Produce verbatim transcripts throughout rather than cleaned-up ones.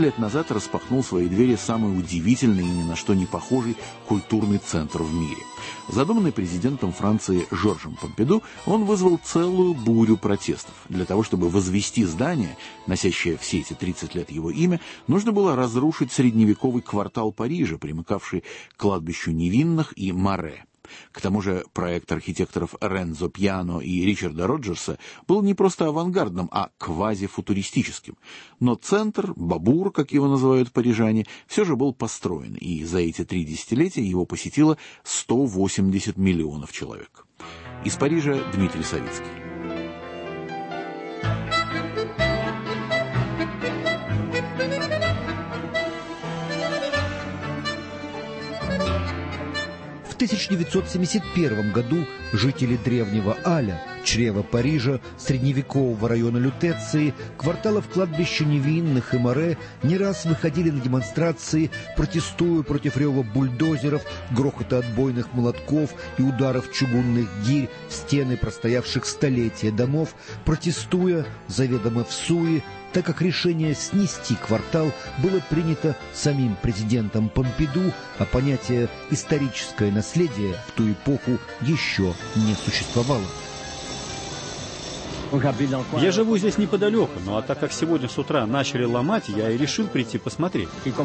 лет назад распахнул свои двери самый удивительный и ни на что не похожий культурный центр в мире. Задуманный президентом Франции Жоржем Помпиду, он вызвал целую бурю протестов. Для того, чтобы возвести здание, носящее все эти тридцать лет его имя, нужно было разрушить средневековый квартал Парижа, примыкавший к кладбищу Невинных и Маре. К тому же проект архитекторов Ренцо Пьяно и Ричарда Роджерса был не просто авангардным, а квазифутуристическим. Но центр, Бабур, как его называют парижане, все же был построен, и за эти три десятилетия его посетило сто восемьдесят миллионов человек. Из Парижа Дмитрий Савицкий. В тысяча девятьсот семьдесят первом году жители древнего Аля, чрева Парижа, средневекового района Лютеции, кварталов кладбища Невинных и Маре не раз выходили на демонстрации, протестуя против рева бульдозеров, грохота отбойных молотков и ударов чугунных гирь в стены простоявших столетия домов, протестуя заведомо в суе, так как решение снести квартал было принято самим президентом Помпиду, а понятие «историческое наследие» в ту эпоху еще не существовало. Я живу здесь неподалеку, ну а так как сегодня с утра начали ломать, я и решил прийти посмотреть.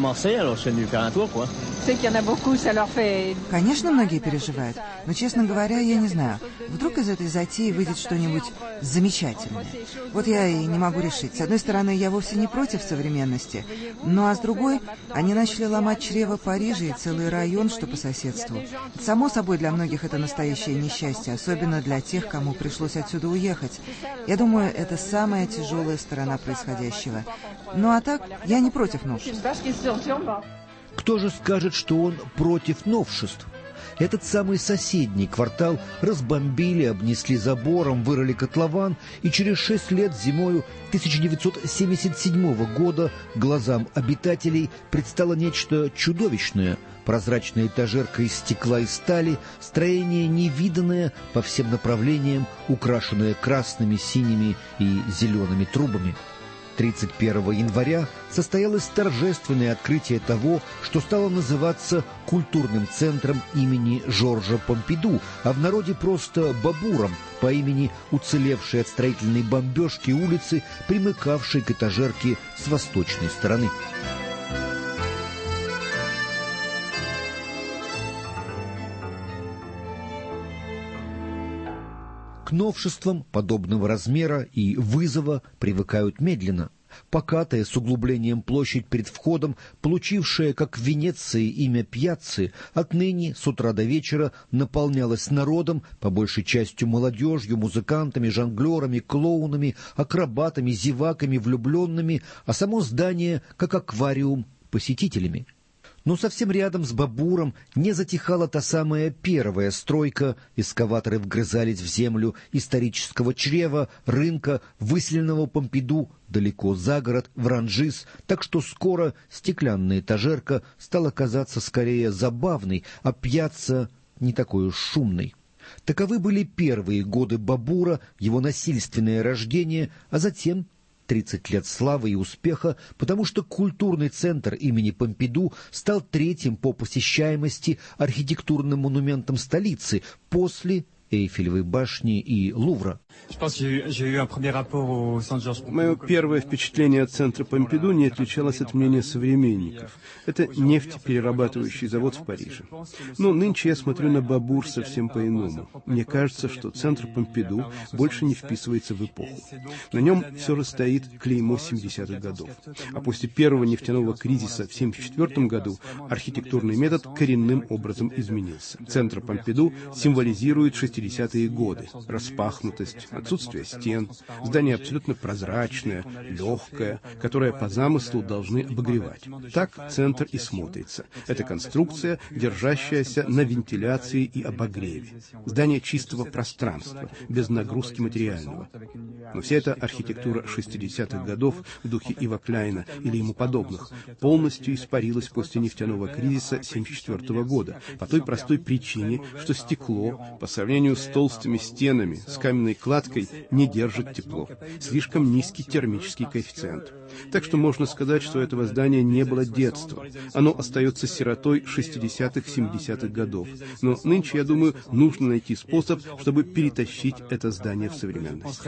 Конечно, многие переживают, но, честно говоря, я не знаю. Вдруг из этой затеи выйдет что-нибудь замечательное. Вот я и не могу решить. С одной стороны, я вовсе не против современности, ну а с другой, они начали ломать чрево Парижа и целый район, что по соседству. Само собой, для многих это настоящее несчастье, особенно для тех, кому пришлось отсюда уехать. Я думаю, это самая тяжелая сторона происходящего. Ну а так, я не против новшеств. Кто же скажет, что он против новшеств? Этот самый соседний квартал разбомбили, обнесли забором, вырыли котлован, и через шесть лет зимою тысяча девятьсот семьдесят седьмого года глазам обитателей предстало нечто чудовищное. Прозрачная этажерка из стекла и стали, строение невиданное по всем направлениям, украшенное красными, синими и зелеными трубами. тридцать первого января состоялось торжественное открытие того, что стало называться культурным центром имени Жоржа Помпиду, а в народе просто Бабуром, по имени уцелевшей от строительной бомбежки улицы, примыкавшей к этажерке с восточной стороны. К новшествам подобного размера и вызова привыкают медленно. Покатая с углублением площадь перед входом, получившая, как в Венеции, имя Пьяцци, отныне с утра до вечера наполнялась народом, по большей частью молодежью, музыкантами, жонглерами, клоунами, акробатами, зеваками, влюбленными, а само здание, как аквариум, посетителями. Но совсем рядом с Бабуром не затихала та самая первая стройка, эскаваторы вгрызались в землю исторического чрева, рынка, выселенного Помпиду далеко за город, в Ранжис, так что скоро стеклянная этажерка стала казаться скорее забавной, а пьяцца не такой уж шумной. Таковы были первые годы Бабура, его насильственное рождение, а затем тридцать лет славы и успеха, потому что культурный центр имени Помпиду стал третьим по посещаемости архитектурным монументом столицы после Эйфелевой башни и Лувра. Мое первое впечатление от центра Помпиду не отличалось от мнения современников. Это нефтеперерабатывающий завод в Париже. Но нынче я смотрю на Бабур совсем по-иному. Мне кажется, что центр Помпиду больше не вписывается в эпоху. На нем все же стоит клеймо семидесятых годов. А после первого нефтяного кризиса в семьдесят четвёртом году архитектурный метод коренным образом изменился. Центр Помпиду символизирует шестидесятые годы. Распахнутость, отсутствие стен, здание абсолютно прозрачное, легкое, которое по замыслу должны обогревать. Так центр и смотрится. Это конструкция, держащаяся на вентиляции и обогреве. Здание чистого пространства, без нагрузки материального. Но вся эта архитектура шестидесятых годов в духе Ива Кляйна или ему подобных полностью испарилась после нефтяного кризиса семьдесят четвёртого года по той простой причине, что стекло, по сравнению сравнению с толстыми стенами, с каменной кладкой, не держит тепло. Слишком низкий термический коэффициент. Так что можно сказать, что у этого здания не было детства. Оно остается сиротой шестидесятых-семидесятых годов. Но нынче, я думаю, нужно найти способ, чтобы перетащить это здание в современность.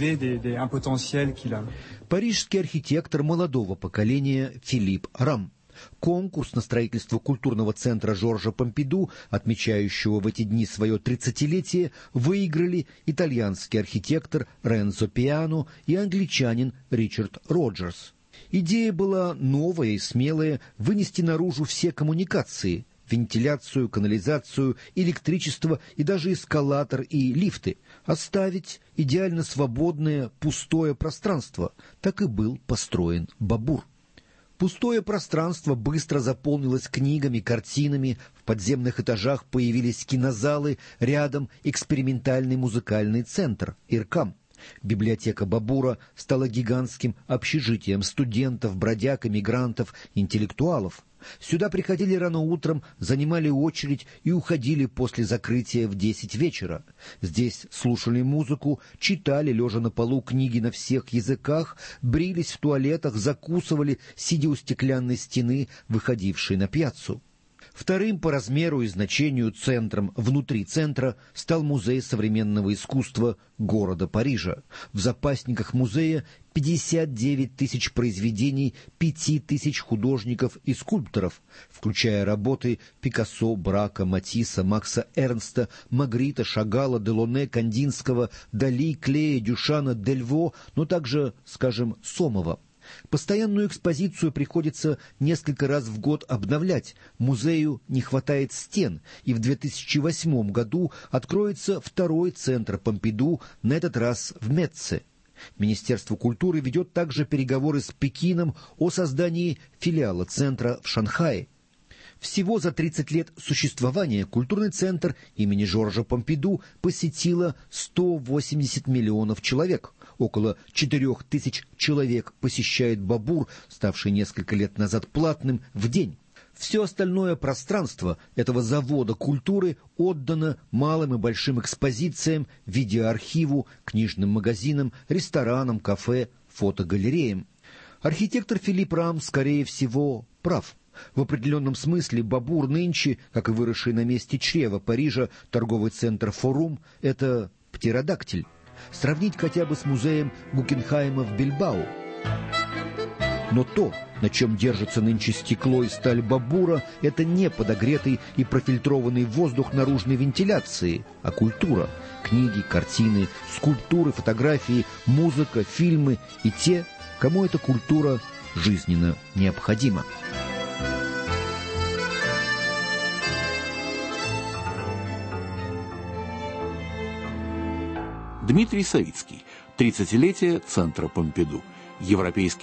Парижский архитектор молодого поколения Филипп Рам. Конкурс на строительство культурного центра Жоржа Помпиду, отмечающего в эти дни свое тридцатилетие, выиграли итальянский архитектор Ренцо Пиано и англичанин Ричард Роджерс. Идея была новая и смелая – вынести наружу все коммуникации – вентиляцию, канализацию, электричество и даже эскалатор и лифты, оставить идеально свободное пустое пространство. Так и был построен Бабур. Пустое пространство быстро заполнилось книгами, картинами, в подземных этажах появились кинозалы, рядом экспериментальный музыкальный центр «Иркам». Библиотека Бабура стала гигантским общежитием студентов, бродяг, эмигрантов, интеллектуалов. Сюда приходили рано утром, занимали очередь и уходили после закрытия в десять вечера. Здесь слушали музыку, читали, лежа на полу, книги на всех языках, брились в туалетах, закусывали, сидя у стеклянной стены, выходившей на пьяццу. Вторым по размеру и значению центром внутри центра стал музей современного искусства города Парижа. В запасниках музея пятьдесят девять тысяч произведений пяти тысяч художников и скульпторов, включая работы Пикассо, Брака, Матисса, Макса Эрнста, Магрита, Шагала, Делоне, Кандинского, Дали, Клея, Дюшана, Дельво, но также, скажем, Сомова. Постоянную экспозицию приходится несколько раз в год обновлять. Музею не хватает стен, и в две тысячи восьмом году откроется второй центр Помпиду, на этот раз в Метце. Министерство культуры ведет также переговоры с Пекином о создании филиала центра в Шанхае. Всего за тридцать лет существования культурный центр имени Жоржа Помпиду посетило сто восемьдесят миллионов человек. Около четырех тысяч человек посещает Бабур, ставший несколько лет назад платным, в день. Все остальное пространство этого завода культуры отдано малым и большим экспозициям, видеоархиву, книжным магазинам, ресторанам, кафе, фотогалереям. Архитектор Филипп Рам, скорее всего, прав. В определенном смысле Бабур нынче, как и выросший на месте чрева Парижа торговый центр «Форум», это птеродактиль. Сравнить хотя бы с музеем Гукенхайма в Бильбао. Но то, на чем держится нынче стекло и сталь Бабура, это не подогретый и профильтрованный воздух наружной вентиляции, а культура. Книги, картины, скульптуры, фотографии, музыка, фильмы и те, кому эта культура жизненно необходима. Дмитрий Савицкий. тридцатилетие Центра Помпиду. Европейский